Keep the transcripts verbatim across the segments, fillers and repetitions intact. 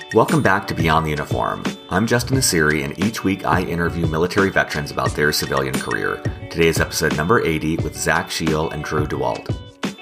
Welcome back to Beyond the Uniform. I'm Justin Nassiri, and each week I interview military veterans about their civilian career. Today is episode number eighty with Zach Scheel and Drew DeWalt.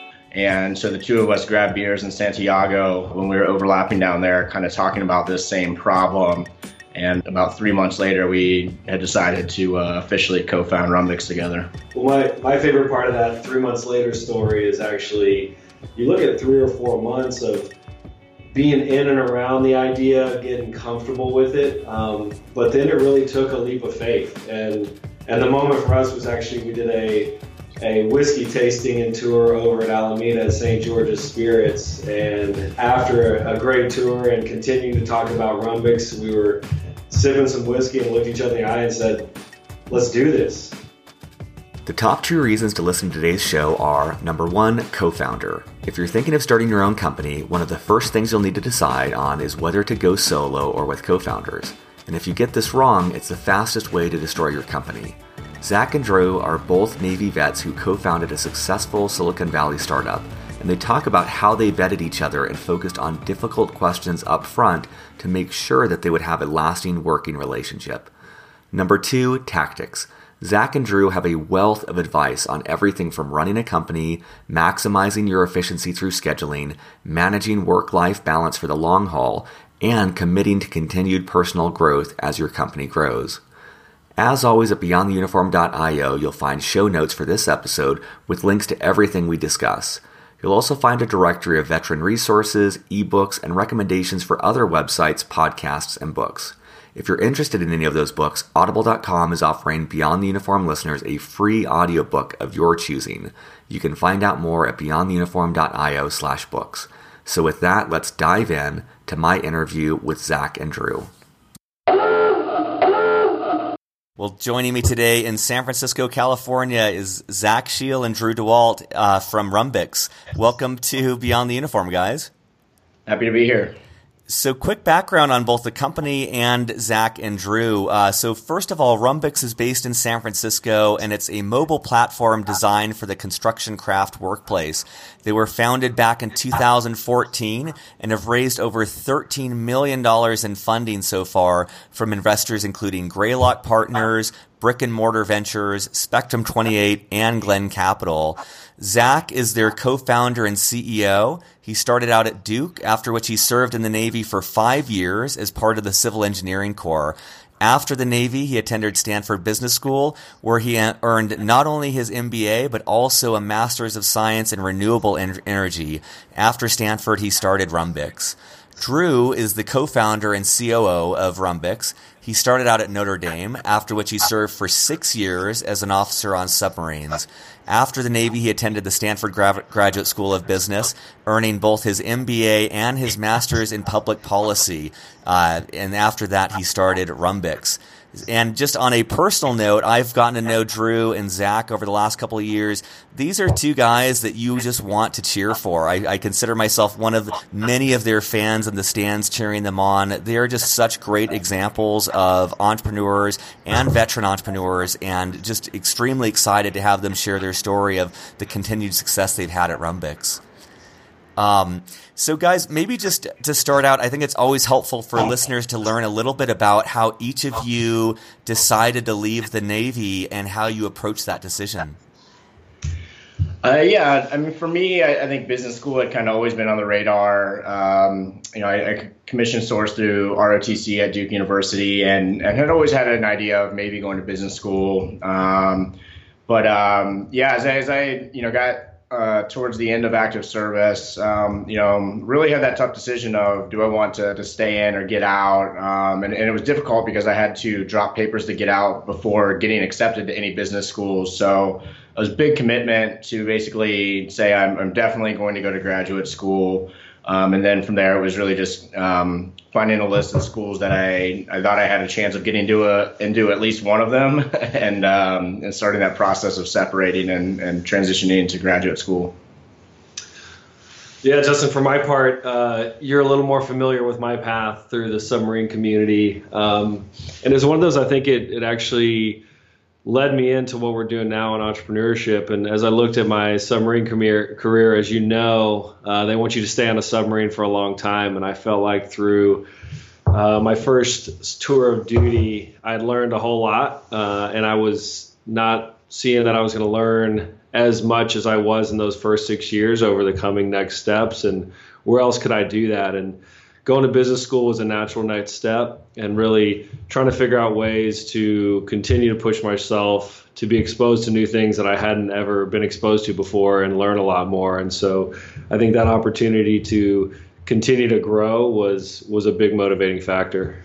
And so the two of us grabbed beers in Santiago when we were overlapping down there, kind of talking about this same problem. And about three months later, we had decided to uh, officially co-found Rumbix together. Well, my, my favorite part of that three months later story is actually, you look at three or four months of being in and around the idea, getting comfortable with it, um, but then it really took a leap of faith. And and the moment for us was actually, we did a a whiskey tasting and tour over at Alameda at Saint George's Spirits. And after a great tour and continuing to talk about Rumbix, we were sipping some whiskey and looked each other in the eye and said, let's do this. The top two reasons to listen to today's show are, number one, co-founder. If you're thinking of starting your own company, one of the first things you'll need to decide on is whether to go solo or with co-founders. And if you get this wrong, it's the fastest way to destroy your company. Zach and Drew are both Navy vets who co-founded a successful Silicon Valley startup, and they talk about how they vetted each other and focused on difficult questions up front to make sure that they would have a lasting working relationship. Number two, tactics. Zach and Drew have a wealth of advice on everything from running a company, maximizing your efficiency through scheduling, managing work-life balance for the long haul, and committing to continued personal growth as your company grows. As always, at beyond the uniform dot io, you'll find show notes for this episode with links to everything we discuss. You'll also find a directory of veteran resources, ebooks, and recommendations for other websites, podcasts, and books. If you're interested in any of those books, audible dot com is offering Beyond the Uniform listeners a free audiobook of your choosing. You can find out more at beyond the uniform dot io slash books. So with that, let's dive in to my interview with Zach and Drew. Well, joining me today in San Francisco, California is Zach Scheel and Drew DeWalt uh, from Rumbix. Welcome to Beyond the Uniform, guys. Happy to be here. So quick background on both the company and Zach and Drew. Uh, so first of all, Rumbix is based in San Francisco, and it's a mobile platform designed for the construction craft workplace. They were founded back in two thousand fourteen and have raised over thirteen million dollars in funding so far from investors including Greylock Partners, Brick and Mortar Ventures, Spectrum twenty-eight, and Glen Capital. Zach is their co-founder and C E O. He started out at Duke, after which he served in the Navy for five years as part of the Civil Engineering Corps. After the Navy, he attended Stanford Business School, where he earned not only his M B A, but also a Master's of Science in Renewable Energy. After Stanford, he started Rumbix. Drew is the co-founder and C O O of Rumbix. He started out at Notre Dame, after which he served for six years as an officer on submarines. After the Navy, he attended the Stanford Gra- Graduate School of Business, earning both his M B A and his Master's in Public Policy. Uh, and after that, he started Rumbix. And just on a personal note, I've gotten to know Drew and Zach over the last couple of years. These are two guys that you just want to cheer for. I, I consider myself one of many of their fans in the stands cheering them on. They are just such great examples of entrepreneurs and veteran entrepreneurs, and just extremely excited to have them share their story of the continued success they've had at Rumbix. Um, so guys, maybe just to start out, I think it's always helpful for listeners to learn a little bit about how each of you decided to leave the Navy and how you approached that decision. Uh, yeah, I mean, for me, I, I think business school had kind of always been on the radar. Um, you know, I, I commissioned source through R O T C at Duke University, and, and had always had an idea of maybe going to business school. Um, but um, yeah, as I, as I, you know, got Uh, towards the end of active service, um, you know, really had that tough decision of, do I want to, to stay in or get out? Um, and, and it was difficult because I had to drop papers to get out before getting accepted to any business schools. So it was a big commitment to basically say, I'm, I'm definitely going to go to graduate school. Um, and then from there, it was really just um, finding a list of schools that I, I thought I had a chance of getting into, a, into at least one of them, and um, and starting that process of separating and, and transitioning into graduate school. Yeah, Justin, for my part, uh, you're a little more familiar with my path through the submarine community. Um, and it's one of those, I think it, it actually led me into what we're doing now in entrepreneurship. And as I looked at my submarine career, career as you know, uh, they want you to stay on a submarine for a long time. And I felt like through uh, my first tour of duty, I'd learned a whole lot. Uh, and I was not seeing that I was going to learn as much as I was in those first six years over the coming next steps. And where else could I do that? And going to business school was a natural next step, and really trying to figure out ways to continue to push myself to be exposed to new things that I hadn't ever been exposed to before and learn a lot more. And so I think that opportunity to continue to grow was was a big motivating factor.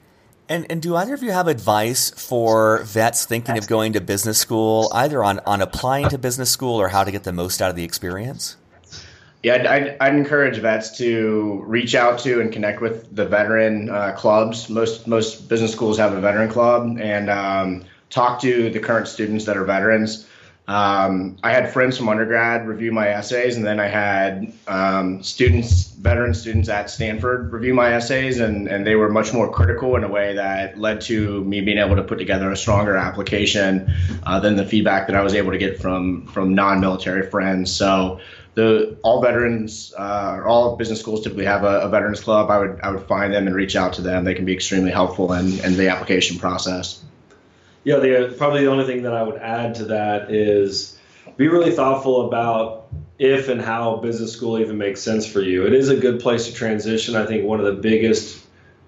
And and do either of you have advice for vets thinking of going to business school, either on, on applying to business school or how to get the most out of the experience? Yeah, I'd, I'd, I'd encourage vets to reach out to and connect with the veteran uh, clubs. Most most business schools have a veteran club, and um, talk to the current students that are veterans. Um, I had friends from undergrad review my essays, and then I had um, students, veteran students at Stanford review my essays, and, and they were much more critical in a way that led to me being able to put together a stronger application uh, than the feedback that I was able to get from from non-military friends. So the all veterans, uh, all business schools typically have a, a veterans club. I would I would find them and reach out to them. They can be extremely helpful in, in the application process. Yeah, the, probably the only thing that I would add to that is be really thoughtful about if and how business school even makes sense for you. It is a good place to transition. I think one of the biggest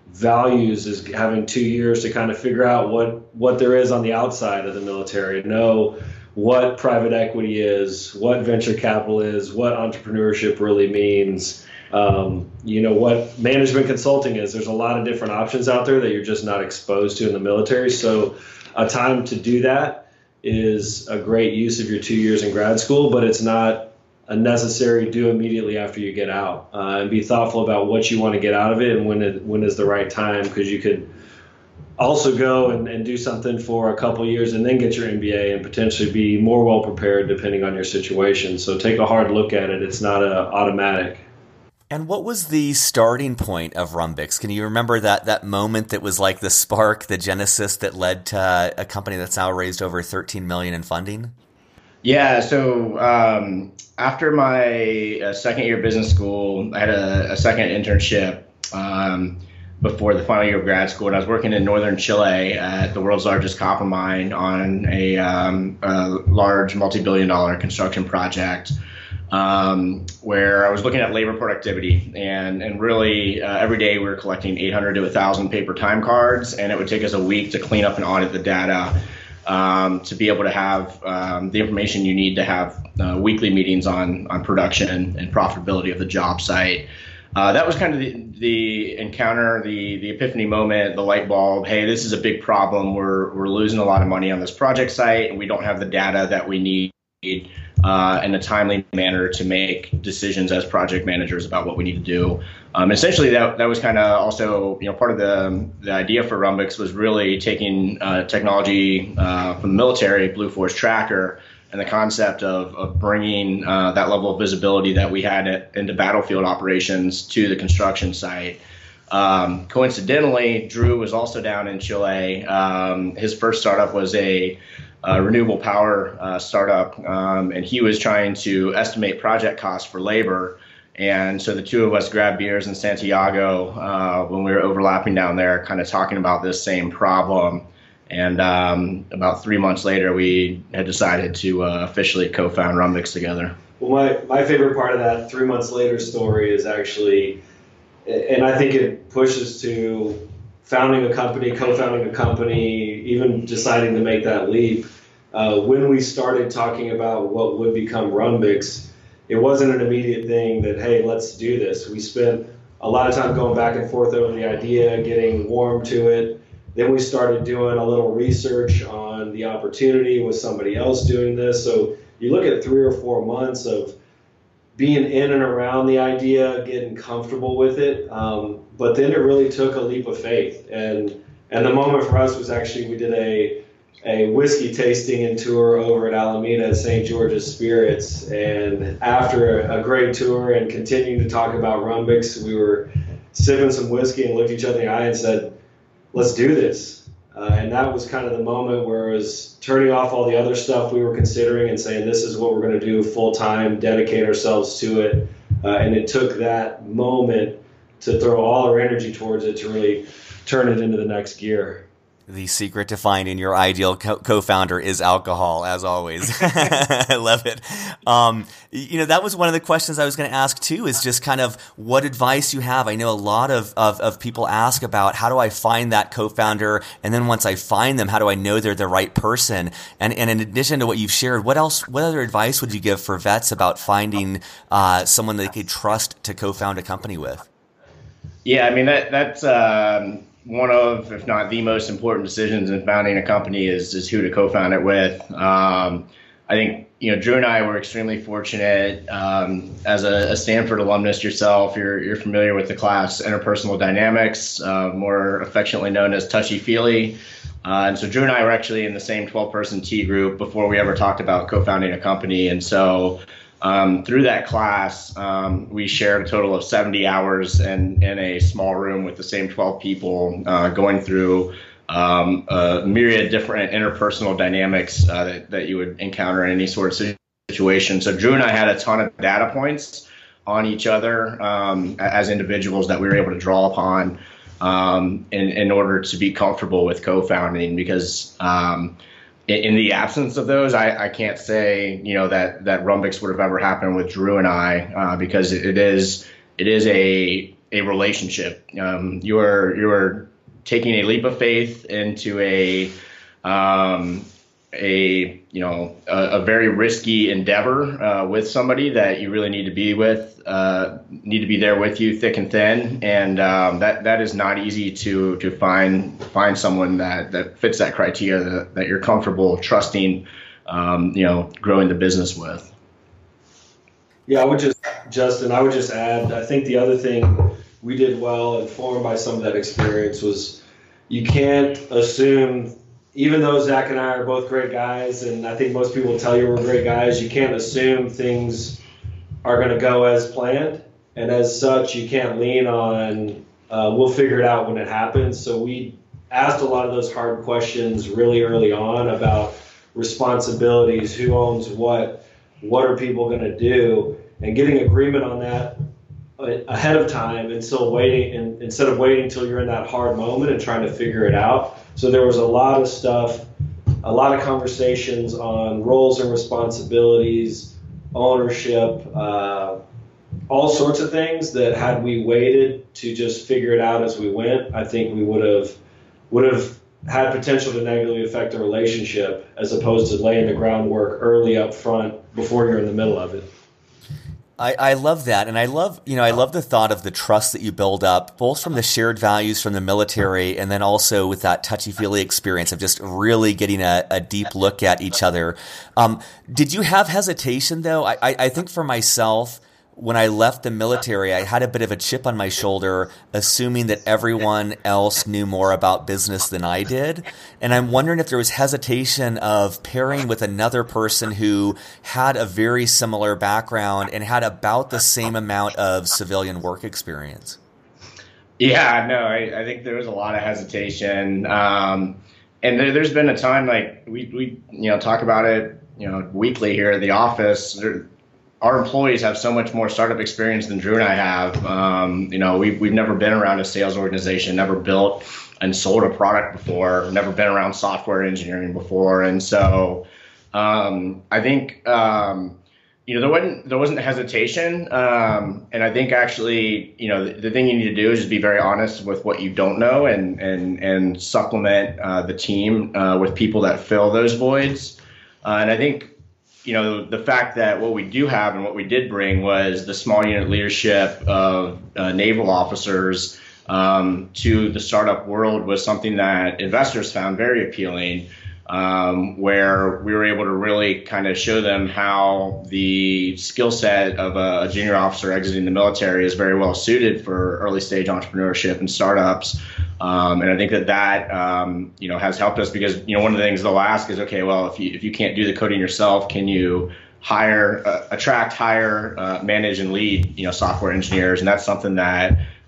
values is having two years to kind of figure out what, what there is on the outside of the military, know what private equity is, what venture capital is, what entrepreneurship really means, um, you know, what management consulting is. There's a lot of different options out there that you're just not exposed to in the military. So a time to do that is a great use of your two years in grad school, but it's not a necessary do immediately after you get out. Uh, and be thoughtful about what you want to get out of it and when it, when is the right time, because you could also go and, and do something for a couple years and then get your M B A and potentially be more well prepared depending on your situation. So take a hard look at it. It's not a automatic. And what was the starting point of Rumbix? Can you remember that that moment that was like the spark, the genesis that led to a company that's now raised over thirteen million dollars in funding? Yeah, so um, after my uh, second year of business school, I had a, a second internship um, before the final year of grad school, and I was working in northern Chile at the world's largest copper mine on a, um, a large multi-billion dollar construction project. Um, where I was looking at labor productivity, and, and really uh, every day we were collecting eight hundred to one thousand paper time cards, and it would take us a week to clean up and audit the data um, to be able to have um, the information you need to have uh, weekly meetings on, on production and, and profitability of the job site. Uh, that was kind of the, the encounter, the, the epiphany moment, the light bulb. Hey, this is a big problem. We're, we're losing a lot of money on this project site, and we don't have the data that we need Uh, in a timely manner to make decisions as project managers about what we need to do. Um, essentially, that that was kind of also, you know, part of the the idea for Rumbix was really taking uh, technology uh, from the military, Blue Force Tracker, and the concept of of bringing uh, that level of visibility that we had at, into battlefield operations to the construction site. Um, coincidentally, Drew was also down in Chile. Um, his first startup was a Uh, renewable power uh, startup, um, and he was trying to estimate project costs for labor. And so the two of us grabbed beers in Santiago uh, when we were overlapping down there, kind of talking about this same problem. And um, about three months later, we had decided to uh, officially co-found Rumbix together. Well, my, my favorite part of that three months later story is actually, and I think it pushes to founding a company, co-founding a company, even deciding to make that leap. Uh, when we started talking about what would become Rumbix, it wasn't an immediate thing that, hey, let's do this. We spent a lot of time going back and forth over the idea, getting warm to it. Then we started doing a little research on the opportunity with somebody else doing this. So you look at three or four months of being in and around the idea, getting comfortable with it. Um, but then it really took a leap of faith. And and the moment for us was actually we did a a whiskey tasting and tour over at Alameda at Saint George's Spirits. And after a great tour and continuing to talk about Rumbix, we were sipping some whiskey and looked each other in the eye and said, let's do this. Uh, and that was kind of the moment where it was turning off all the other stuff we were considering and saying, this is what we're going to do full time, dedicate ourselves to it. Uh, and it took that moment to throw all our energy towards it to really turn it into the next gear. The secret to finding your ideal co- co-founder is alcohol, as always. I love it. Um, you know, that was one of the questions I was going to ask too, is just kind of what advice you have. I know a lot of, of, of people ask about how do I find that co-founder? And then once I find them, how do I know they're the right person? And, and in addition to what you've shared, what else, what other advice would you give for vets about finding uh, someone they could trust to co-found a company with? Yeah, I mean, that that's um, one of, if not the most important decisions in founding a company is, is who to co-found it with. Um, I think, you know, Drew and I were extremely fortunate. Um, as a, a Stanford alumnus yourself, you're, you're familiar with the class Interpersonal Dynamics, uh, more affectionately known as Touchy-Feely. Uh, and so Drew and I were actually in the same twelve-person T group before we ever talked about co-founding a company. And so Um, through that class, um, we shared a total of seventy hours in, in a small room with the same twelve people, uh, going through um, a myriad of different interpersonal dynamics uh, that, that you would encounter in any sort of situation. So Drew and I had a ton of data points on each other um, as individuals that we were able to draw upon um, in, in order to be comfortable with co-founding, because um, in the absence of those, I, I can't say, you know, that, that Rumbix would have ever happened with Drew and I, uh, because it is it is a a relationship. Um, you are you are taking a leap of faith into a um, a you know a, a very risky endeavor uh, with somebody that you really need to be with, uh, need to be there with you thick and thin, and um, that that is not easy to to find find someone that that fits that criteria, that, that you're comfortable trusting, um, you know, growing the business with. Yeah, I would just, Justin, I would just add, I think the other thing we did well, informed by some of that experience, was you can't assume. Even though Zach and I are both great guys, and I think most people will tell you we're great guys, you can't assume things are going to go as planned. And as such, you can't lean on, uh, we'll figure it out when it happens. So we asked a lot of those hard questions really early on about responsibilities, who owns what, what are people going to do, and getting agreement on that ahead of time instead of waiting, and instead of waiting until you're in that hard moment and trying to figure it out. So there was a lot of stuff, a lot of conversations on roles and responsibilities, ownership, uh, all sorts of things that had we waited to just figure it out as we went, I think we would have would have had potential to negatively affect the relationship, as opposed to laying the groundwork early up front before you're in the middle of it. I, I love that. And I love, you know, I love the thought of the trust that you build up, both from the shared values from the military, and then also with that touchy-feely experience of just really getting a, a deep look at each other. Um, did you have hesitation, though? I, I, I think for myself, when I left the military, I had a bit of a chip on my shoulder, assuming that everyone else knew more about business than I did. And I'm wondering if there was hesitation of pairing with another person who had a very similar background and had about the same amount of civilian work experience. Yeah, no, I, I think there was a lot of hesitation. Um, and there, there's been a time, like we, we, you know, talk about it, you know, weekly here at the office. There, Our employees have so much more startup experience than Drew and I have. Um, you know, we've, we've never been around a sales organization, never built and sold a product before, never been around software engineering before. And so um, I think, um, you know, there wasn't, there wasn't hesitation. Um, and I think actually, you know, the, the thing you need to do is just be very honest with what you don't know, and, and, and supplement uh, the team uh, with people that fill those voids. Uh, and I think, you know, the fact that what we do have and what we did bring was the small unit leadership of uh, naval officers um, to the startup world was something that investors found very appealing, um, where we were able to really kind of show them how the skill set of a, a junior officer exiting the military is very well suited for early stage entrepreneurship and startups. Um, and I think that that, um, you know, has helped us, because, you know, one of the things they'll ask is, okay, well, if you, if you can't do the coding yourself, can you hire, uh, attract, hire, uh, manage and lead, you know, software engineers? And that's something that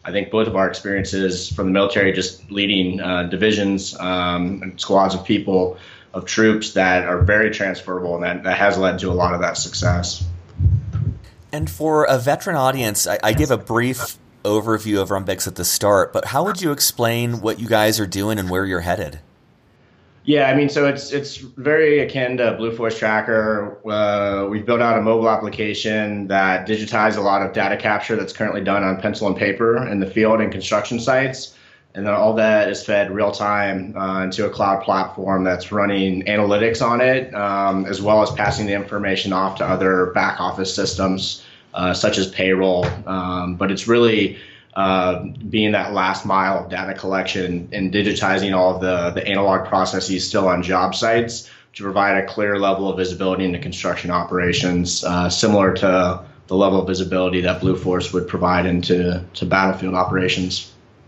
I think both of our experiences from the military, just leading uh, divisions um, and squads of people, of troops that are very transferable, and that, that has led to a lot of that success. And for a veteran audience, I, I give a brief overview of Runbix at the start, but how would you explain what you guys are doing and where you're headed? Yeah, I mean, so it's it's very akin to Blue Force Tracker. Uh, we've built out a mobile application that digitizes a lot of data capture that's currently done on pencil and paper in the field and construction sites. And then all that is fed real time uh, into a cloud platform that's running analytics on it, um, as well as passing the information off to other back office systems, uh, such as payroll. Um, but it's really Uh, being that last mile of data collection and digitizing all of the, the analog processes still on job sites to provide a clear level of visibility into construction operations, uh, similar to the level of visibility that Blue Force would provide into to battlefield operations.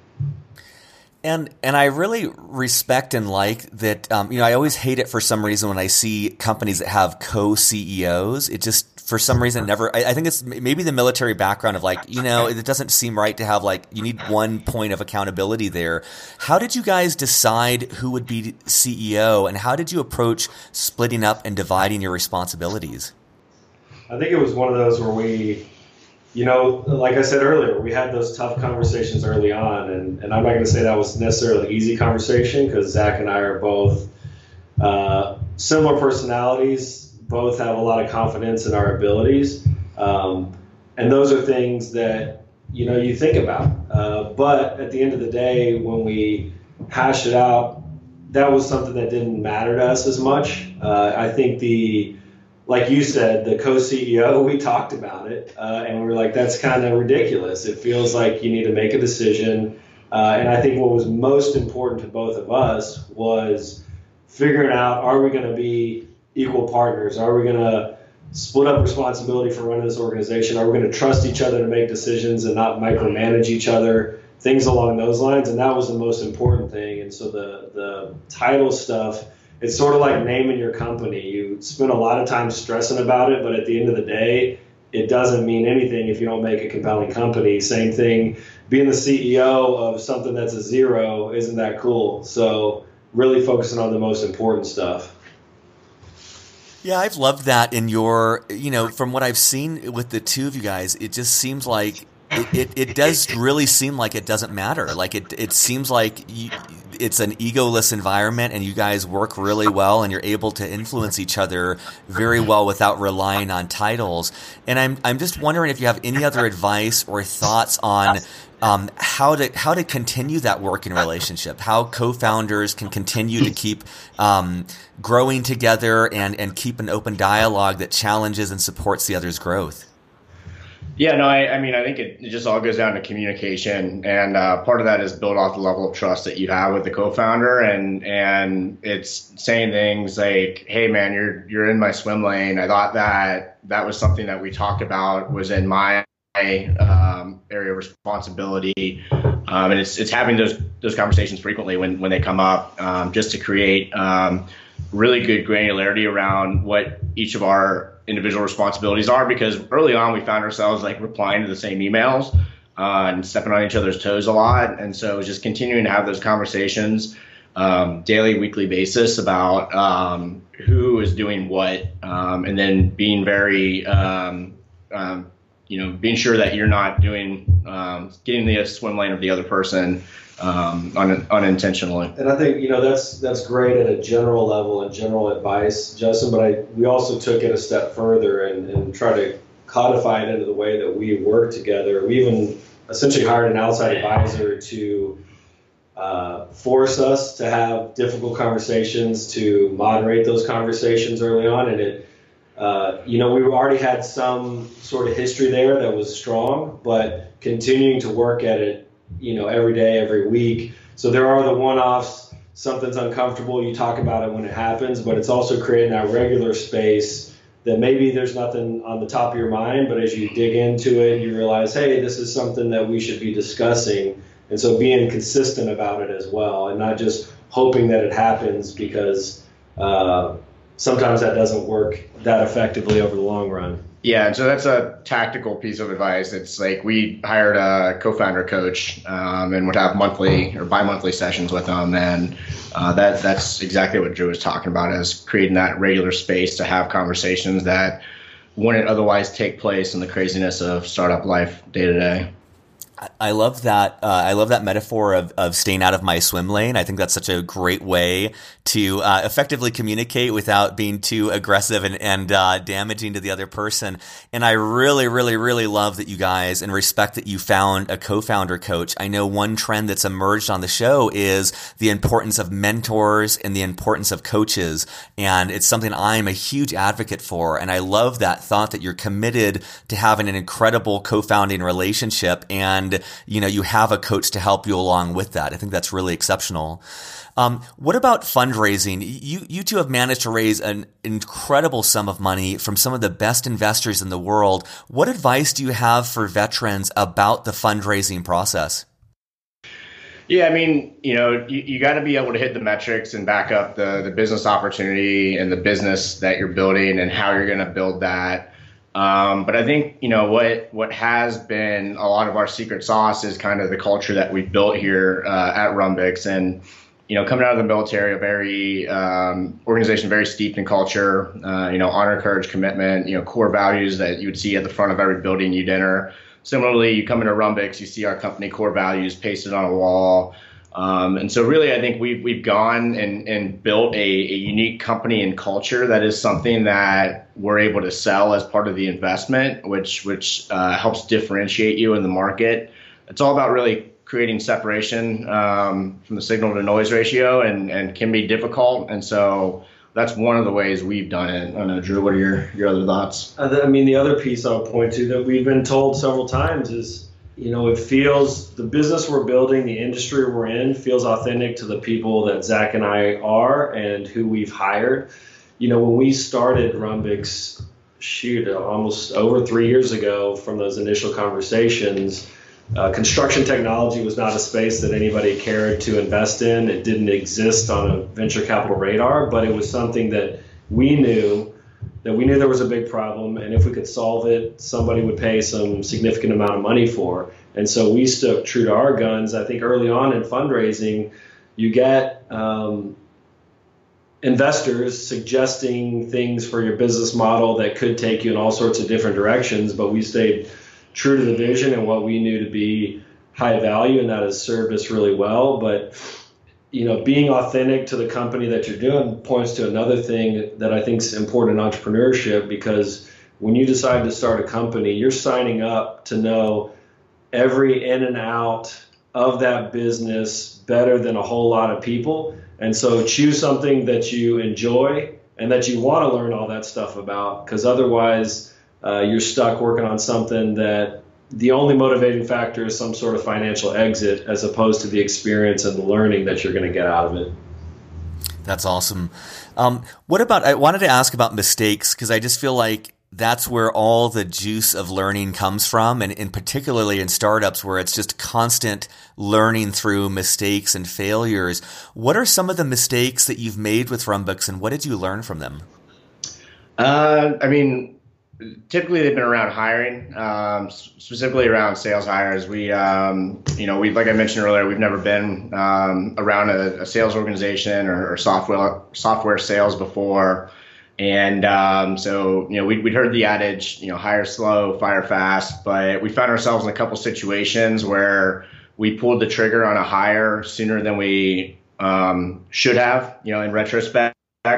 And and I really respect and like that. Um, you know, I always hate it for some reason when I see companies that have co-C E Os. It just, for some reason, never. I, I think it's maybe the military background of like, you know, it doesn't seem right to have like, you need one point of accountability there. How did you guys decide who would be C E O, and how did you approach splitting up and dividing your responsibilities? I think it was one of those where we, you know, like I said earlier, we had those tough conversations early on, and, and I'm not going to say that was necessarily an easy conversation, because Zach and I are both uh, similar personalities, both have a lot of confidence in our abilities, um, and those are things that, you know, you think about. Uh, but at the end of the day, when we hashed it out, that was something that didn't matter to us as much. Uh, I think the Like you said, the co-C E O, we talked about it, uh, and we were like, that's kind of ridiculous. It feels like you need to make a decision. Uh, and I think what was most important to both of us was figuring out, are we going to be equal partners? Are we going to split up responsibility for running this organization? Are we going to trust each other to make decisions and not micromanage each other? Things along those lines. And that was the most important thing. And so the, the title stuff, it's sort of like naming your company. You spend a lot of time stressing about it, but at the end of the day, it doesn't mean anything if you don't make a compelling company. Same thing, being the C E O of something that's a zero isn't that cool. So really focusing on the most important stuff. Yeah, I've loved that in your, you know, from what I've seen with the two of you guys, it just seems like It, it it does really seem like it doesn't matter. Like it it seems like you, it's an egoless environment, and you guys work really well, and you're able to influence each other very well without relying on titles. And I'm I'm just wondering if you have any other advice or thoughts on um, how to how to continue that working relationship, how co-founders can continue to keep um, growing together and and keep an open dialogue that challenges and supports the other's growth. Yeah, no, I, I mean, I think it, it just all goes down to communication, and uh, part of that is build off the level of trust that you have with the co-founder, and and it's saying things like, "Hey, man, you're you're in my swim lane. I thought that that was something that we talked about was in my um, area of responsibility," um, and it's it's having those those conversations frequently when when they come up, um, just to create um, really good granularity around what each of our individual responsibilities are, because early on we found ourselves like replying to the same emails uh, and stepping on each other's toes a lot. And so just continuing to have those conversations um, daily, weekly basis about um, who is doing what, um, and then being very, um, um, you know, being sure that you're not doing, um, getting the swim lane of the other person um, un- unintentionally. And I think, you know, that's that's great at a general level and general advice, Justin, but I we also took it a step further and, and tried to codify it into the way that we work together. We even essentially hired an outside advisor to uh, force us to have difficult conversations, to moderate those conversations early on. And it, uh, you know, we already had some sort of history there that was strong, but continuing to work at it, you know, every day, every week. So there are the one-offs, something's uncomfortable, you talk about it when it happens, but it's also creating that regular space that maybe there's nothing on the top of your mind, but as you dig into it, you realize, hey, this is something that we should be discussing. And so being consistent about it as well, and not just hoping that it happens, because uh, sometimes that doesn't work that effectively over the long run. Yeah, and so that's a tactical piece of advice. It's like we hired a co-founder coach um, and would have monthly or bi-monthly sessions with them, and uh, that that's exactly what Drew was talking about, is creating that regular space to have conversations that wouldn't otherwise take place in the craziness of startup life day to day. I love that. Uh, I love that metaphor of, of staying out of my swim lane. I think that's such a great way to uh, effectively communicate without being too aggressive and, and uh, damaging to the other person. And I really, really, really love that you guys, and respect that you found a co-founder coach. I know one trend that's emerged on the show is the importance of mentors and the importance of coaches. And it's something I'm a huge advocate for. And I love that thought that you're committed to having an incredible co-founding relationship, and And, you know, you have a coach to help you along with that. I think that's really exceptional. Um, what about fundraising? You, you two have managed to raise an incredible sum of money from some of the best investors in the world. What advice do you have for veterans about the fundraising process? Yeah, I mean, you know, you, you got to be able to hit the metrics and back up the, the business opportunity and the business that you're building and how you're going to build that. Um, but I think, you know, what what has been a lot of our secret sauce is kind of the culture that we've built here uh, at Runbix. And, you know, coming out of the military, a very um, organization very steeped in culture, uh, you know, honor, courage, commitment, you know, core values that you would see at the front of every building you'd enter. Similarly, you come into Runbix, you see our company core values pasted on a wall. Um, and so really, I think we've, we've gone and, and built a, a unique company and culture that is something that we're able to sell as part of the investment, which, which uh, helps differentiate you in the market. It's all about really creating separation um, from the signal to noise ratio, and, and can be difficult. And so that's one of the ways we've done it. I don't know, Drew, what are your, your other thoughts? I mean, the other piece I'll point to that we've been told several times is, you know, it feels, the business we're building, the industry we're in, feels authentic to the people that Zach and I are and who we've hired. You know, when we started Runbix, shoot, almost over three years ago from those initial conversations, uh, construction technology was not a space that anybody cared to invest in. It didn't exist on a venture capital radar, but it was something that we knew that we knew there was a big problem, and if we could solve it, somebody would pay some significant amount of money for. And so we stuck true to our guns. I think early on in fundraising, you get um, investors suggesting things for your business model that could take you in all sorts of different directions, but we stayed true to the vision and what we knew to be high value, and that has served us really well. But you know, being authentic to the company that you're doing points to another thing that I think is important in entrepreneurship, because when you decide to start a company, you're signing up to know every in and out of that business better than a whole lot of people. And so choose something that you enjoy and that you want to learn all that stuff about, because otherwise uh, you're stuck working on something that the only motivating factor is some sort of financial exit, as opposed to the experience and the learning that you're going to get out of it. That's awesome. Um, what about, I wanted to ask about mistakes, because I just feel like that's where all the juice of learning comes from, and, and particularly in startups where it's just constant learning through mistakes and failures. What are some of the mistakes that you've made with Runbix, and what did you learn from them? Uh, I mean, typically they've been around hiring, um, specifically around sales hires. We, um, you know, we, like I mentioned earlier, we've never been um, around a, a sales organization or, or software software sales before. And um, so, you know, we'd, we'd heard the adage, you know, hire slow, fire fast, but we found ourselves in a couple situations where we pulled the trigger on a hire sooner than we um, should have, you know, in retrospect.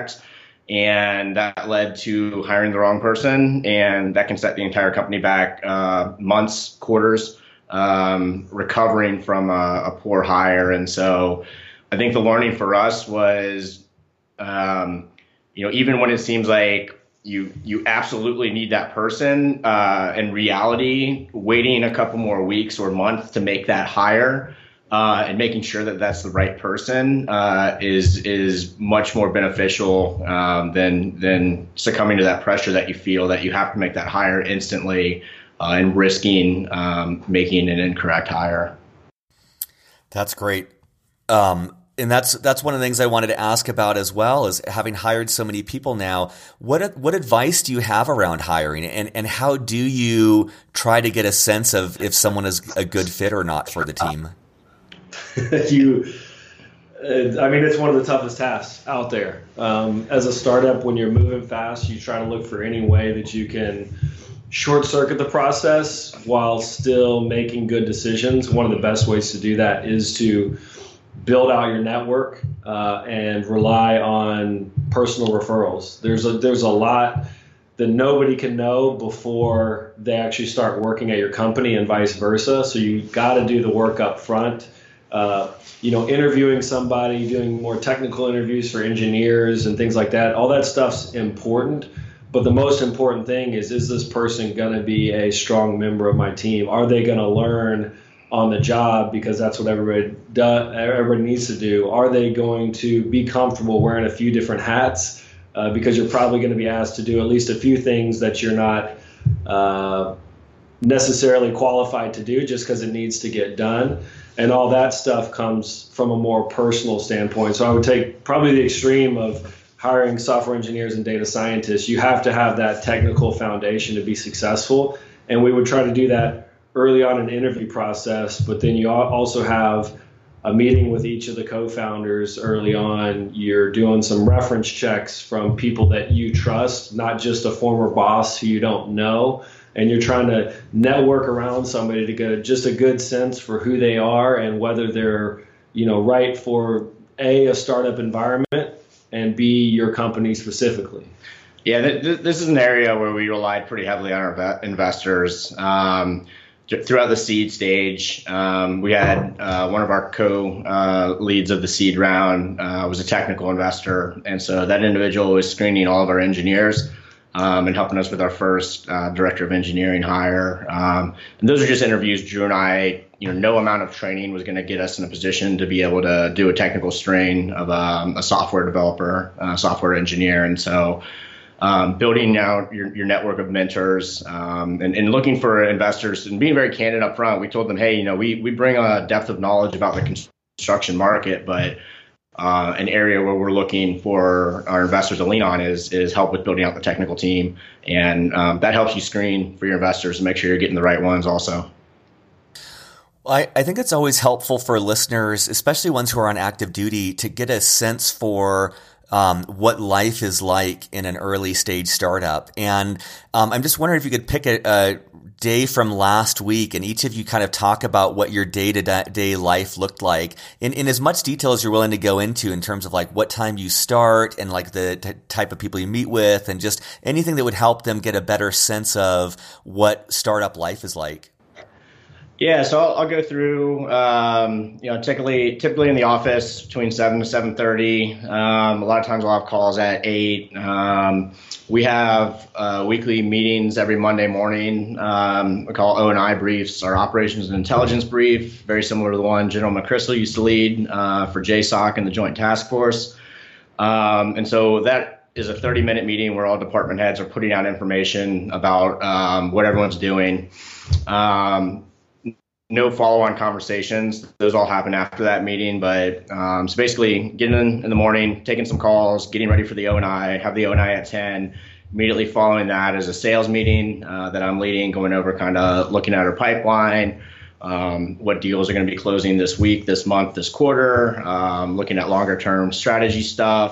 And that led to hiring the wrong person, and that can set the entire company back uh, months, quarters, um, recovering from a, a poor hire. And so I think the learning for us was, um, you know, even when it seems like you you absolutely need that person, uh, in reality, waiting a couple more weeks or months to make that hire Uh, and making sure that that's the right person uh, is is much more beneficial um, than than succumbing to that pressure that you feel that you have to make that hire instantly uh, and risking um, making an incorrect hire. That's great. Um, And that's that's one of the things I wanted to ask about as well, is having hired so many people now. What what advice do you have around hiring, and and how do you try to get a sense of if someone is a good fit or not for the team? you, uh, I mean, it's one of the toughest tasks out there. Um, as a startup, when you're moving fast, you try to look for any way that you can short circuit the process while still making good decisions. One of the best ways to do that is to build out your network uh, and rely on personal referrals. There's a there's a lot that nobody can know before they actually start working at your company, and vice versa. So you got to do the work up front. Uh, you know, interviewing somebody, doing more technical interviews for engineers and things like that. All that stuff's important. But the most important thing is, is this person going to be a strong member of my team? Are they going to learn on the job, because that's what everybody does, everybody needs to do? Are they going to be comfortable wearing a few different hats? Uh, because you're probably going to be asked to do at least a few things that you're not uh, necessarily qualified to do just because it needs to get done. And all that stuff comes from a more personal standpoint. So I would take probably the extreme of hiring software engineers and data scientists. You have to have that technical foundation to be successful. And we would try to do that early on in the interview process, but then you also have a meeting with each of the co-founders early on. You're doing some reference checks from people that you trust, not just a former boss who you don't know. And you're trying to network around somebody to get just a good sense for who they are and whether they're, you know, right for A, a startup environment, and B, your company specifically. Yeah, th- th- this is an area where we relied pretty heavily on our ve- investors. Um, Throughout the seed stage, um, we had uh, one of our co-leads uh, of the seed round uh, was a technical investor. And so that individual was screening all of our engineers um, and helping us with our first uh, director of engineering hire. Um, and those are just interviews. Drew and I, you know, no amount of training was going to get us in a position to be able to do a technical screen of um, a software developer, uh, software engineer. And so Um, building out your, your network of mentors um, and, and looking for investors and being very candid up front. We told them, hey, you know, we, we bring a depth of knowledge about the construction market, but uh, an area where we're looking for our investors to lean on is is help with building out the technical team. And um, that helps you screen for your investors and make sure you're getting the right ones also. I, I think it's always helpful for listeners, especially ones who are on active duty, to get a sense for Um, what life is like in an early stage startup. And um, I'm just wondering if you could pick a, a day from last week and each of you kind of talk about what your day-to-day life looked like in, in as much detail as you're willing to go into, in terms of like what time you start and like the t- type of people you meet with, and just anything that would help them get a better sense of what startup life is like. Yeah, so I'll, I'll go through, um, you know, typically, typically in the office between seven to seven thirty. Um, a lot of times I'll have calls at eight. Um, we have uh, weekly meetings every Monday morning. Um, we call O and I briefs, our operations and intelligence brief, very similar to the one General McChrystal used to lead uh, for J SOC and the Joint Task Force. Um, and so that is a thirty minute meeting where all department heads are putting out information about um, what everyone's doing. Um, No follow-on conversations. Those all happen after that meeting. But um, so basically getting in, in the morning, taking some calls, getting ready for the O and I, have the O and I at ten. Immediately following that is a sales meeting uh, that I'm leading, going over kind of looking at our pipeline, um, what deals are going to be closing this week, this month, this quarter, um, looking at longer term strategy stuff.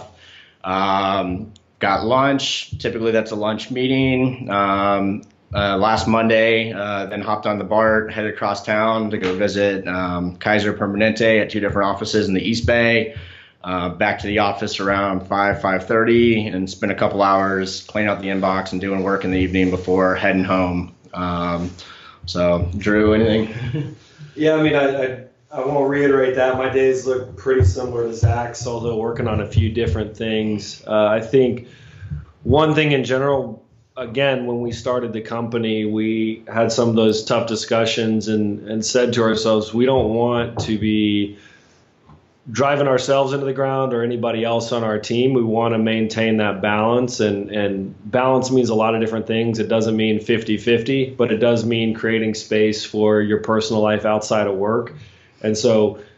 Um, got lunch. Typically that's a lunch meeting. Um, Uh, last Monday, uh, then hopped on the BART, headed across town to go visit um, Kaiser Permanente at two different offices in the East Bay. Uh, back to the office around five, five thirty, and spent a couple hours cleaning out the inbox and doing work in the evening before heading home. Um, so, Drew, anything? Yeah, I mean, I, I I won't reiterate that. My days look pretty similar to Zach's, although working on a few different things. Uh, I think one thing in general, again, when we started the company, we had some of those tough discussions and, and said to ourselves, we don't want to be driving ourselves into the ground or anybody else on our team. We want to maintain that balance, and, and balance means a lot of different things. It doesn't mean fifty-fifty, but it does mean creating space for your personal life outside of work. And so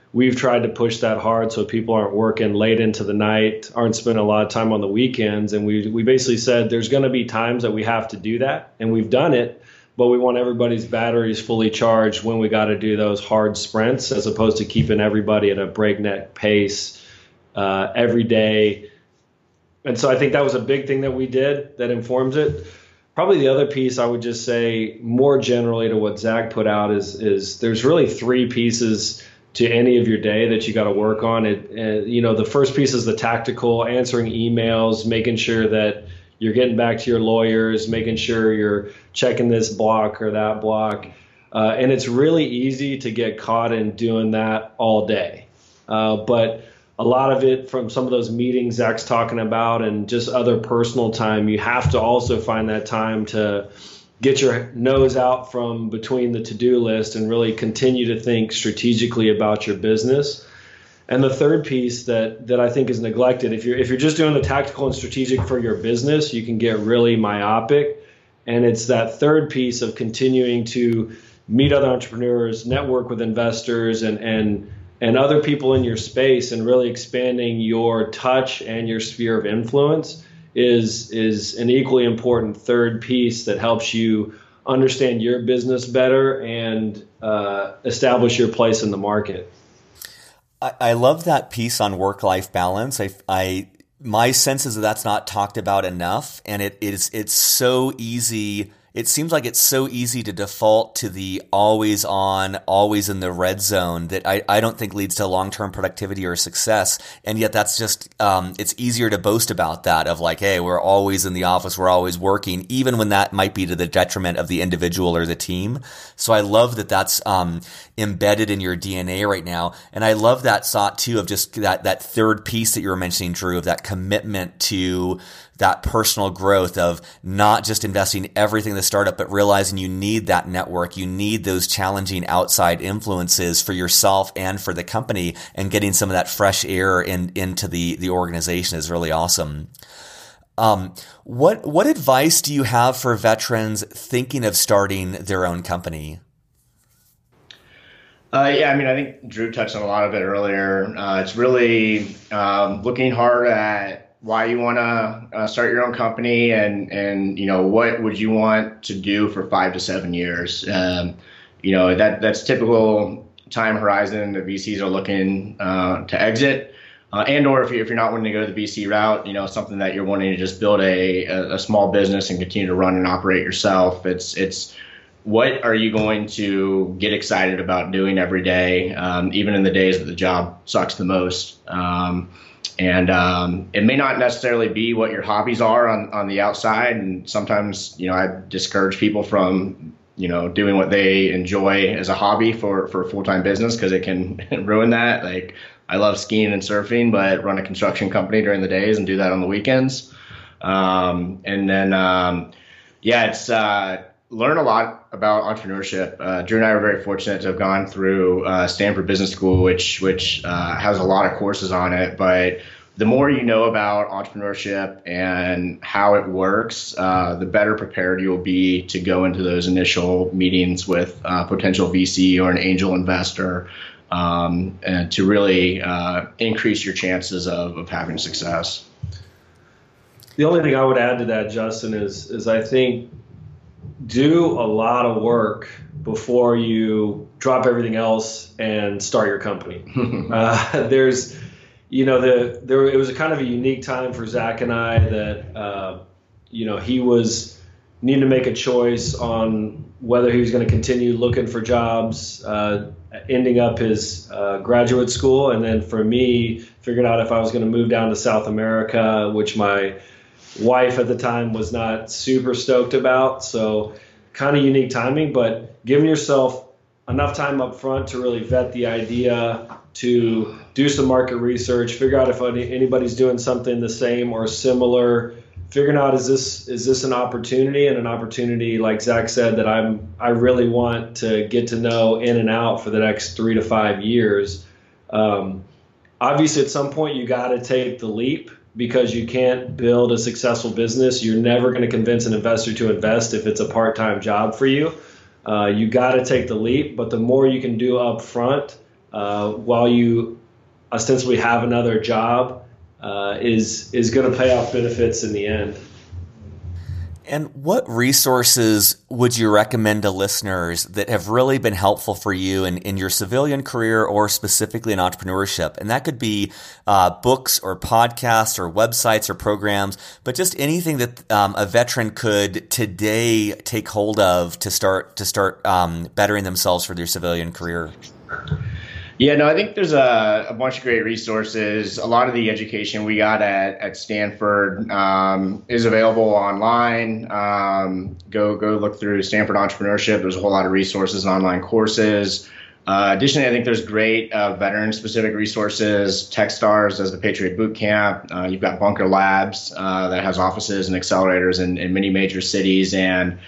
we've tried to push that hard so people aren't working late into the night, aren't spending a lot of time on the weekends. And we we basically said there's going to be times that we have to do that, and we've done it, but we want everybody's batteries fully charged when we got to do those hard sprints, as opposed to keeping everybody at a breakneck pace uh, every day. And so I think that was a big thing that we did that informs it. Probably the other piece I would just say more generally to what Zach put out is is there's really three pieces to any of your day that you got to work on. It, uh, you know, the first piece is the tactical, answering emails, making sure that you're getting back to your lawyers, making sure you're checking this block or that block. Uh, and it's really easy to get caught in doing that all day. Uh, but a lot of it from some of those meetings Zach's talking about and just other personal time, you have to also find that time to get your nose out from between the to-do list and really continue to think strategically about your business. And the third piece that that I think is neglected, if you're if you're just doing the tactical and strategic for your business, you can get really myopic. And it's that third piece of continuing to meet other entrepreneurs, network with investors and and and other people in your space, and really expanding your touch and your sphere of influence is is an equally important third piece that helps you understand your business better and uh, establish your place in the market. I, I love that piece on work-life balance. I, I, my sense is that that's not talked about enough, and it is it's so easy. It seems like it's so easy to default to the always on, always in the red zone that I, I don't think leads to long-term productivity or success. And yet that's just, um, it's easier to boast about that of like, hey, we're always in the office, we're always working, even when that might be to the detriment of the individual or the team. So I love that that's, um, embedded in your D N A right now. And I love that thought too of just that, that third piece that you were mentioning, Drew, of that commitment to that personal growth of not just investing everything in the startup, but realizing you need that network. You need those challenging outside influences for yourself and for the company, and getting some of that fresh air in, into the, the organization is really awesome. Um, what, what advice do you have for veterans thinking of starting their own company? Uh, yeah, I mean, I think Drew touched on a lot of it earlier. Uh, it's really um, looking hard at why you want to uh, start your own company, and, and, you know, what would you want to do for five to seven years? Um, you know, that that's typical time horizon that V Cs are looking uh, to exit. Uh, and or if, you, if you're not wanting to go the V C route, you know, something that you're wanting to just build a, a, a small business and continue to run and operate yourself. It's, it's, what are you going to get excited about doing every day, um, even in the days that the job sucks the most? Um, and um, it may not necessarily be what your hobbies are on, on the outside. And sometimes, you know, I discourage people from, you know, doing what they enjoy as a hobby for, for a full-time business, because it can ruin that. Like, I love skiing and surfing, but run a construction company during the days and do that on the weekends. Um, and then, um, yeah, it's, uh, learn a lot about entrepreneurship. Uh, Drew and I are very fortunate to have gone through uh, Stanford Business School, which which uh, has a lot of courses on it. But the more you know about entrepreneurship and how it works, uh, the better prepared you'll be to go into those initial meetings with uh, potential V C or an angel investor, um, and to really uh, increase your chances of, of having success. The only thing I would add to that, Justin, is is I think do a lot of work before you drop everything else and start your company. uh, there's, you know, the there it was a kind of a unique time for Zach and I that, uh, you know, he was needing to make a choice on whether he was going to continue looking for jobs, uh, ending up his uh, graduate school, and then for me, figuring out if I was going to move down to South America, which my wife at the time was not super stoked about. So kind of unique timing, but giving yourself enough time up front to really vet the idea, to do some market research, figure out if anybody's doing something the same or similar, figuring out is this is this an opportunity, and an opportunity, like Zach said, that I'm I really want to get to know in and out for the next three to five years. Um, obviously, at some point, you got to take the leap, because you can't build a successful business. You're never going to convince an investor to invest if it's a part-time job for you. Uh, you got to take the leap, but the more you can do up front uh, while you ostensibly have another job uh, is is going to pay off benefits in the end. And what resources would you recommend to listeners that have really been helpful for you in, in your civilian career or specifically in entrepreneurship? And that could be uh, books or podcasts or websites or programs, but just anything that um, a veteran could today take hold of to start to start um, bettering themselves for their civilian career. Yeah, no, I think there's a, a bunch of great resources. A lot of the education we got at, at Stanford um, is available online. Um, go go look through Stanford Entrepreneurship. There's a whole lot of resources and online courses. Uh, additionally, I think there's great uh, veteran-specific resources. Techstars does the Patriot Boot Camp. Uh, you've got Bunker Labs uh, that has offices and accelerators in, in many major cities. And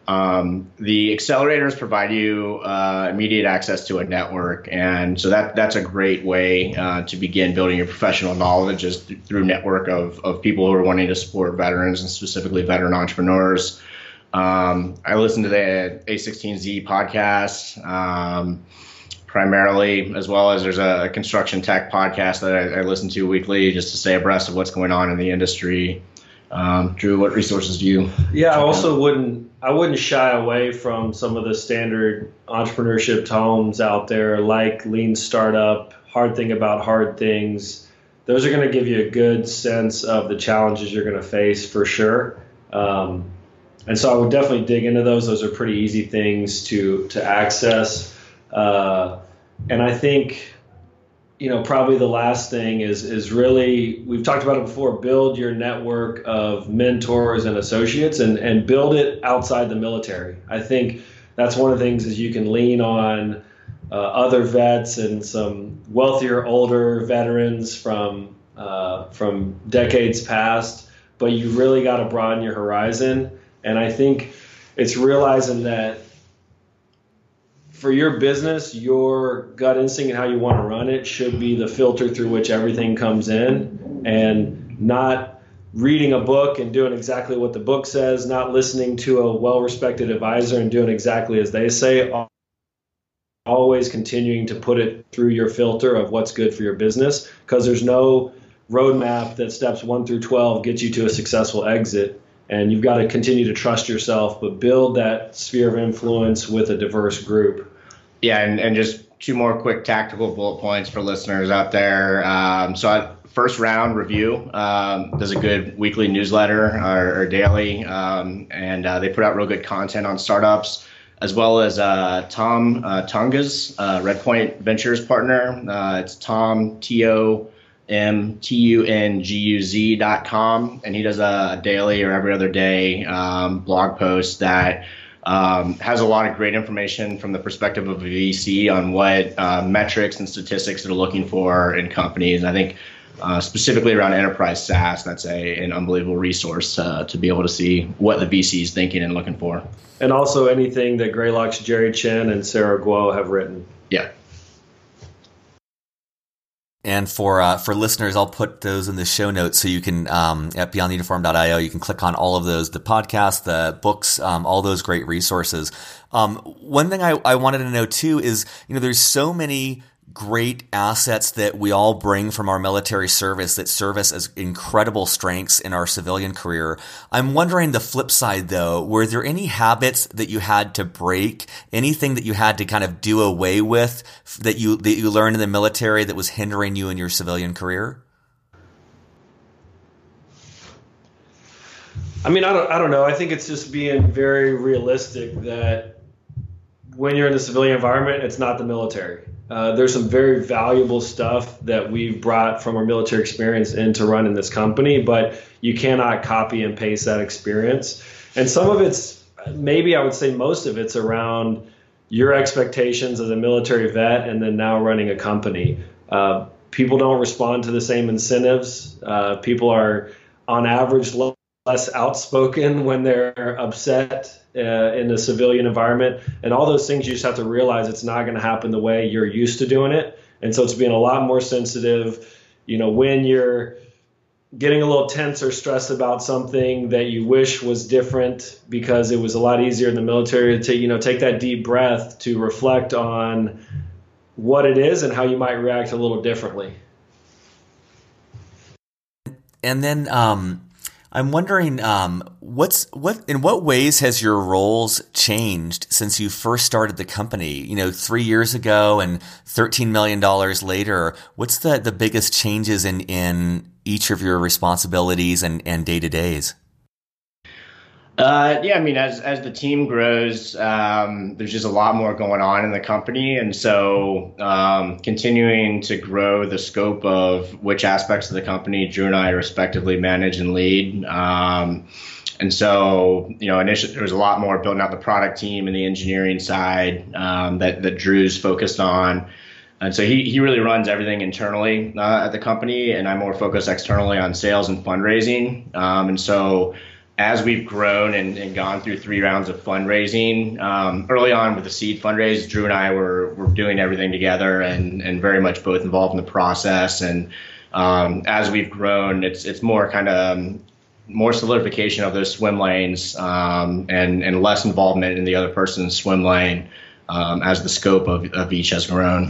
Um, the accelerators provide you uh, immediate access to a network, and so that that's a great way uh, to begin building your professional knowledge is th- through a network of of people who are wanting to support veterans and specifically veteran entrepreneurs. Um, I listen to the A sixteen Z podcast um, primarily, as well as there's a construction tech podcast that I, I listen to weekly just to stay abreast of what's going on in the industry. Um, Drew, what resources do you? Yeah, I also out? wouldn't I wouldn't shy away from some of the standard entrepreneurship tomes out there, like Lean Startup, Hard Thing About Hard Things. Those are going to give you a good sense of the challenges you're going to face for sure. Um, and so I would definitely dig into those. Those are pretty easy things to to access. Uh, and I think, you know, probably the last thing is is really, we've talked about it before, build your network of mentors and associates and, and build it outside the military. I think that's one of the things is you can lean on uh, other vets and some wealthier, older veterans from uh, from decades past, but you really got to broaden your horizon. And I think it's realizing that for your business, your gut instinct and how you want to run it should be the filter through which everything comes in, and not reading a book and doing exactly what the book says, not listening to a well-respected advisor and doing exactly as they say, always continuing to put it through your filter of what's good for your business, because there's no roadmap that steps one through twelve gets you to a successful exit. And you've got to continue to trust yourself, but build that sphere of influence with a diverse group. Yeah, and, and just two more quick tactical bullet points for listeners out there. Um, so at First Round Review um, does a good weekly newsletter or, or daily, um, and uh, they put out real good content on startups, as well as uh, Tom uh, Tungas, uh, Redpoint Ventures partner. Uh, it's Tom, T O M T U N G U Z dot com, and he does a daily or every other day um, blog post that um, has a lot of great information from the perspective of a V C on what uh, metrics and statistics they're looking for in companies. And I think uh, specifically around enterprise SaaS, that's a an unbelievable resource uh, to be able to see what the V C is thinking and looking for. And also anything that Greylock's Jerry Chen and Sarah Guo have written. Yeah. And for uh, for listeners, I'll put those in the show notes so you can, um, at beyond the uniform dot io, you can click on all of those, the podcast, the books, um, all those great resources. Um, one thing I, I wanted to know too is, you know, there's so many great assets that we all bring from our military service that serve us as incredible strengths in our civilian career. I'm wondering the flip side though, were there any habits that you had to break, anything that you had to kind of do away with that you, that you learned in the military that was hindering you in your civilian career? I mean, I don't, I don't know. I think it's just being very realistic that when you're in the civilian environment, it's not the military. Uh, there's some very valuable stuff that we've brought from our military experience into running this company, but you cannot copy and paste that experience. And some of it's, maybe I would say most of it's around your expectations as a military vet and then now running a company. Uh, people don't respond to the same incentives. Uh, people are on average less outspoken when they're upset uh, in a civilian environment, and all those things you just have to realize it's not going to happen the way you're used to doing it. And so it's being a lot more sensitive, you know, when you're getting a little tense or stressed about something that you wish was different because it was a lot easier in the military to, you know, take that deep breath to reflect on what it is and how you might react a little differently. And then um, I'm wondering, um, what's what in what ways has your roles changed since you first started the company? You know, three years ago and thirteen million dollars later. What's the, the biggest changes in, in each of your responsibilities and, and day-to-days? Uh, yeah, I mean, as as the team grows, um, there's just a lot more going on in the company, and so um, continuing to grow the scope of which aspects of the company Drew and I respectively manage and lead. Um, and so, you know, initially there was a lot more building out the product team and the engineering side um, that that Drew's focused on. And so he he really runs everything internally uh, at the company, and I'm more focused externally on sales and fundraising. Um, and so. As we've grown and, and gone through three rounds of fundraising, um, early on with the seed fundraise, Drew and I were were doing everything together and, and very much both involved in the process. And um, as we've grown, it's it's more kind of um, more solidification of those swim lanes um, and and less involvement in the other person's swim lane um, as the scope of, of each has grown.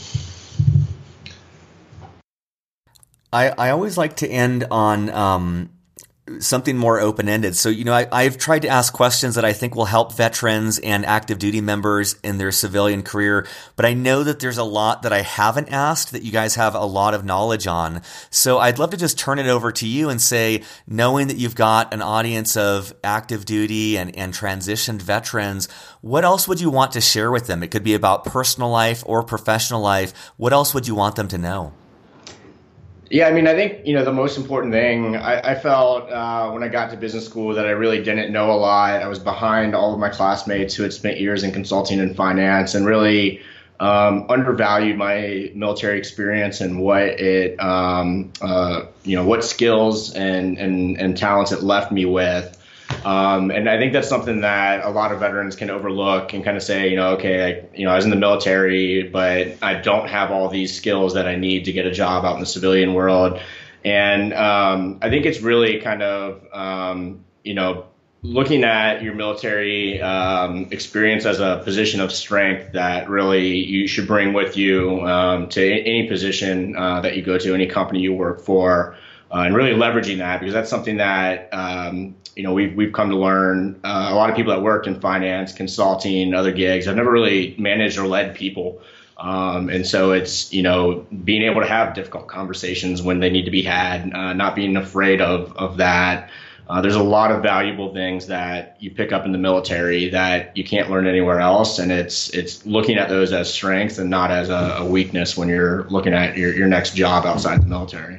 I I always like to end on Um something more open-ended. So, you know, I, I've tried to ask questions that I think will help veterans and active duty members in their civilian career, but I know that there's a lot that I haven't asked that you guys have a lot of knowledge on. So I'd love to just turn it over to you and say, knowing that you've got an audience of active duty and, and transitioned veterans, what else would you want to share with them? It could be about personal life or professional life. What else would you want them to know? Yeah, I mean, I think, you know, the most important thing I, I felt uh, when I got to business school that I really didn't know a lot. I was behind all of my classmates who had spent years in consulting and finance and really um, undervalued my military experience and what it, um, uh, you know, what skills and, and, and talents it left me with. Um, and I think that's something that a lot of veterans can overlook and kind of say, you know, okay, I, you know, I was in the military, but I don't have all these skills that I need to get a job out in the civilian world. And um, I think it's really kind of, um, you know, looking at your military um, experience as a position of strength that really you should bring with you um, to any position uh, that you go to, any company you work for, uh, and really leveraging that, because that's something that, um, you know, we've, we've come to learn. Uh, a lot of people that worked in finance, consulting, other gigs have never really managed or led people. Um, and so it's, you know, being able to have difficult conversations when they need to be had, uh, not being afraid of, of that. Uh, there's a lot of valuable things that you pick up in the military that you can't learn anywhere else. And it's it's looking at those as strengths and not as a, a weakness when you're looking at your, your next job outside the military.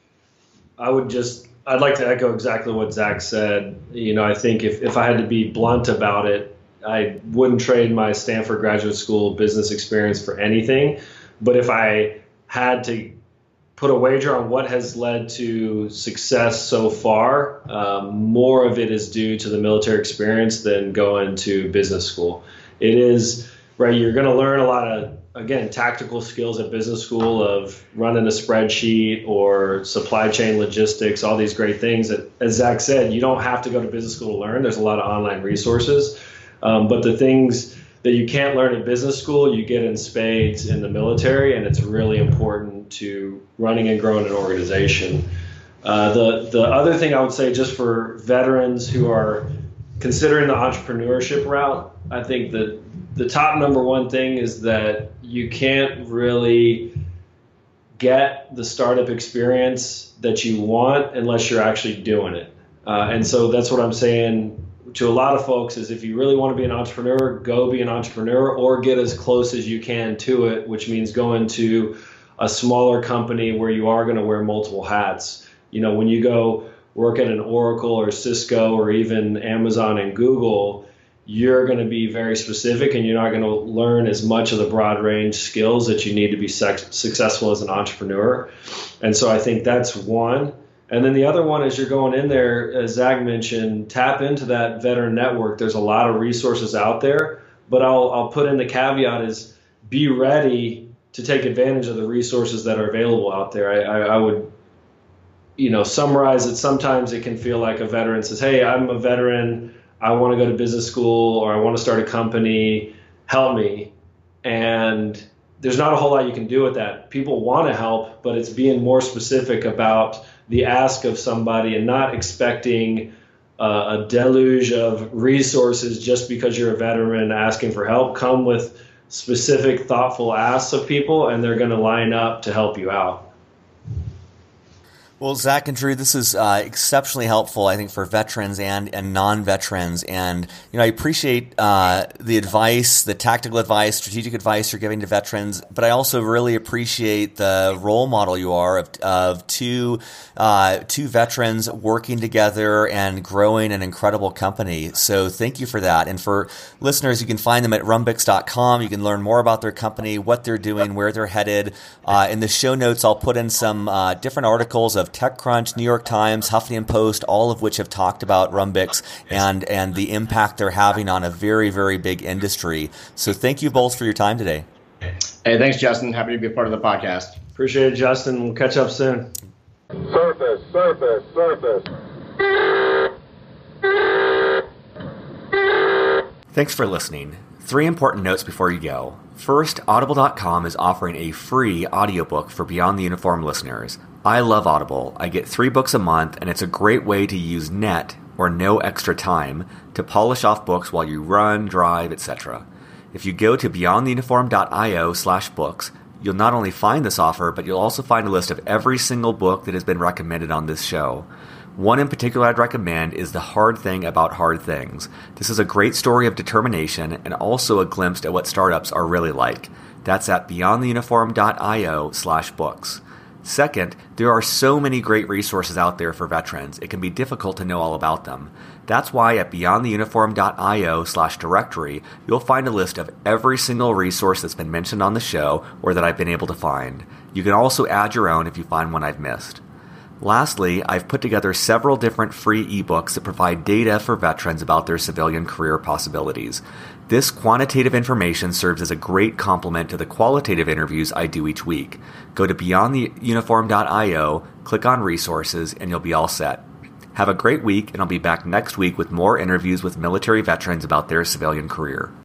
I would just, I'd like to echo exactly what Zach said. You know, I think if, if I had to be blunt about it, I wouldn't trade my Stanford Graduate School business experience for anything. But if I had to put a wager on what has led to success so far, um, more of it is due to the military experience than going to business school. It is, right, you're going to learn a lot of, again, tactical skills at business school of running a spreadsheet or supply chain logistics, all these great things that, as Zach said, you don't have to go to business school to learn. There's a lot of online resources. Um, but the things that you can't learn at business school, you get in spades in the military, and it's really important to running and growing an organization. Uh, the the other thing I would say, just for veterans who are considering the entrepreneurship route, I think that the top number one thing is that you can't really get the startup experience that you want unless you're actually doing it. Uh, and so that's what I'm saying to a lot of folks is if you really want to be an entrepreneur, go be an entrepreneur or get as close as you can to it, which means going to a smaller company where you are going to wear multiple hats. You know, when you go work at an Oracle or Cisco or even Amazon and Google, you're going to be very specific and you're not going to learn as much of the broad range skills that you need to be sex- successful as an entrepreneur. And so I think that's one. And then the other one is you're going in there, as Zach mentioned, tap into that veteran network. There's a lot of resources out there, but I'll, I'll put in the caveat is be ready to take advantage of the resources that are available out there. I, I, I would, you know, summarize it. Sometimes it can feel like a veteran says, hey, I'm a veteran. I want to go to business school or I want to start a company. Help me. And there's not a whole lot you can do with that. People want to help, but it's being more specific about the ask of somebody and not expecting uh, a deluge of resources just because you're a veteran asking for help. Come with specific, thoughtful asks of people, and they're going to line up to help you out. Well, Zach and Drew, this is uh, exceptionally helpful, I think, for veterans and, and non-veterans. And, you know, I appreciate uh, the advice, the tactical advice, strategic advice you're giving to veterans, but I also really appreciate the role model you are of, of two, uh, two veterans working together and growing an incredible company. So thank you for that. And for listeners, you can find them at rumbix dot com. You can learn more about their company, what they're doing, where they're headed. Uh, in the show notes, I'll put in some uh, different articles of TechCrunch, New York Times, Huffington Post, all of which have talked about Rumbix and, and the impact they're having on a very, very big industry. So thank you both for your time today. Hey, thanks, Justin. Happy to be a part of the podcast. Appreciate it, Justin. We'll catch up soon. Surface, surface, surface. Thanks for listening. Three important notes before you go. First, Audible dot com is offering a free audiobook for Beyond the Uniform listeners. I love Audible. I get three books a month, and it's a great way to use net, or no extra time, to polish off books while you run, drive, et cetera. If you go to beyond the uniform dot io slash books, you'll not only find this offer, but you'll also find a list of every single book that has been recommended on this show. One in particular I'd recommend is The Hard Thing About Hard Things. This is a great story of determination and also a glimpse at what startups are really like. That's at beyond the uniform dot io slash books. Second, there are so many great resources out there for veterans, it can be difficult to know all about them. That's why at beyond the uniform dot io slash directory, you'll find a list of every single resource that's been mentioned on the show or that I've been able to find. You can also add your own if you find one I've missed. Lastly, I've put together several different free ebooks that provide data for veterans about their civilian career possibilities. This quantitative information serves as a great complement to the qualitative interviews I do each week. Go to beyond the uniform dot io, click on resources, and you'll be all set. Have a great week, and I'll be back next week with more interviews with military veterans about their civilian career.